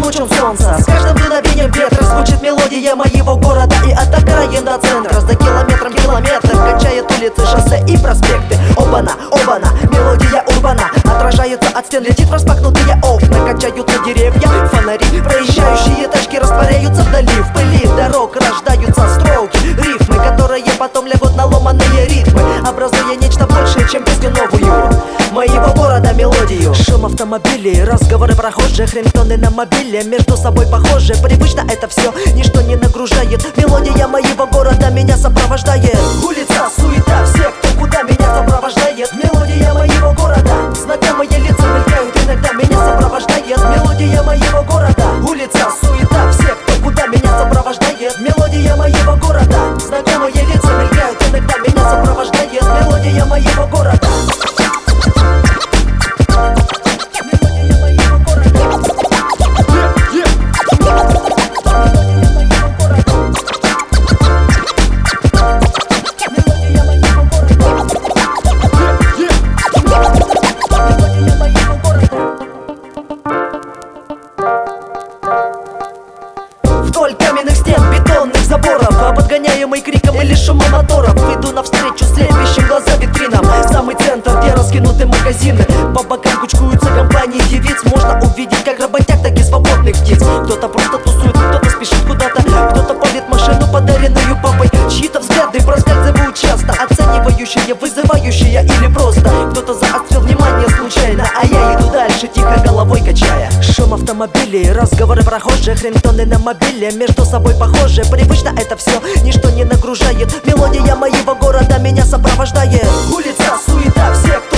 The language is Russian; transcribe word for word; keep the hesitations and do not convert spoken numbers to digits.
лучом солнца. С каждым дуновением ветра звучит мелодия моего города. И от окраин до центра, за километром километр качает улицы, шоссе и проспекты. Оба-на, оба-на, мелодия урбана отражается от стен, летит в распахнутые окна. Качаются деревья, фонари, проезжающие тачки растворяются вдали. В пыли дорог рождаются строки, рифмы, которые потом лягут на ломаные ритмы, образуя нечто большее, чем песню новую моего города, мелодию. Шум автомобилей, разговоры прохожих, рингтоны на мобиле между собой похожи. Привычно это все, ничто не нагружает. Мелодия моего города меня сопровождает. Улица, суета, все, кто куда меня сопровождает. Мелодия моего города, знакомые лица мелькают, иногда меня сопровождает. Мелодия моего города, улица, суета, все, кто куда меня сопровождает. Мелодия моего города, знакомые лица мелькают, иногда меня сопровождает. Мелодия моего города. Вдоль каменных стен, бетонных заборов, подгоняемый криком или шумом моторов, иду навстречу слепящим глаза витринам. Самый центр, где раскинуты магазины, по бокам кучкуются компании девиц. Можно увидеть как работяг, так и свободных птиц. Кто-то просто тусует, кто-то спешит куда-то, кто-то палит машину, подаренную папой. Чьи-то взгляды проскальзывают часто, оценивающие, вызывающие или просто. Кто-то заострил внимание случайно, а я иду дальше, тихо головой качая. Шум автомобилей, разговоры прохожих, рингтоны на мобиле между собой похожи. Привычно это все, ничто не нагружает. Мелодия моего города меня сопровождает. Улица, суета, все,